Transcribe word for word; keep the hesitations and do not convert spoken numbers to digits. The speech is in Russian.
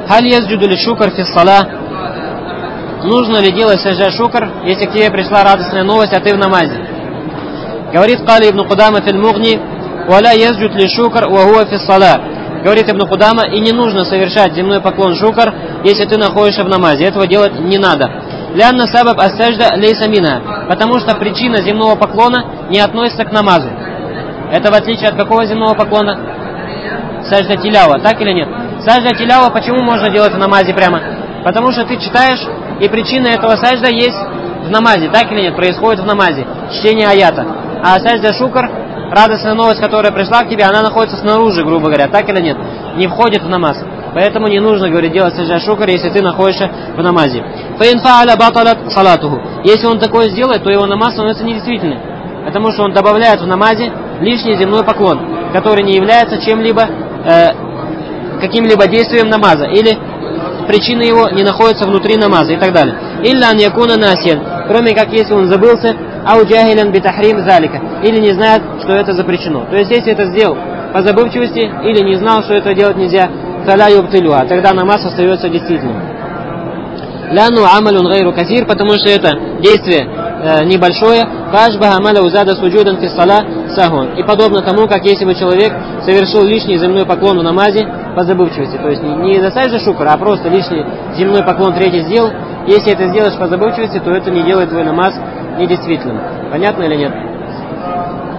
Халь ясджуду ли шукр фи ссала? Нужно ли делать саджда шукр, если к тебе пришла радостная новость, а ты в намазе? Говорит Кали ибн Кудама фил Мугни: «Валя ясджуд ли шукр ва хуа фи ссала». Говорит Ибн Кудама, и не нужно совершать земной поклон шукр, если ты находишься в намазе. Этого делать не надо. Лянна сабаб ас-сажда лейса минха, потому что причина земного поклона не относится к намазу. Это в отличие от какого земного поклона? Сажда тилява, так или нет? Сажда тилява почему можно делать в намазе прямо? Потому что ты читаешь, и причина этого сажда есть в намазе, так или нет? Происходит в намазе, чтение аята. А сажда шукр, радостная новость, которая пришла к тебе, она находится снаружи, грубо говоря, так или нет? Не входит в намаз. Поэтому не нужно, говорит, делать саджда шукр, если ты находишься в намазе. Фаин фааля баталат салатуху. Если он такое сделает, то его намаз становится недействительным. Потому что он добавляет в намазе лишний земной поклон, который не является чем-либо, э, каким-либо действием намаза. Или причина его не находится внутри намаза и так далее. Илля ан якуна насиан. Кроме как если он забылся, ау джахилян битахрим залика. Или не знает, что это запрещено. То есть, если это сделал по забывчивости, или не знал, что это делать нельзя, фаля юбтилюа, тогда намаз остается действительным. Ляну амалюн гайру касир, потому что это действие э, небольшое, фашбаха амаля узада суджудан фи ссала сахун. И подобно тому, как если бы человек совершил лишний земной поклон в намазе по забывчивости. То есть не за саджда шукр, а просто лишний земной поклон третий сделал. Если это сделаешь по забывчивости, то это не делает твой намаз недействительным. Понятно или нет?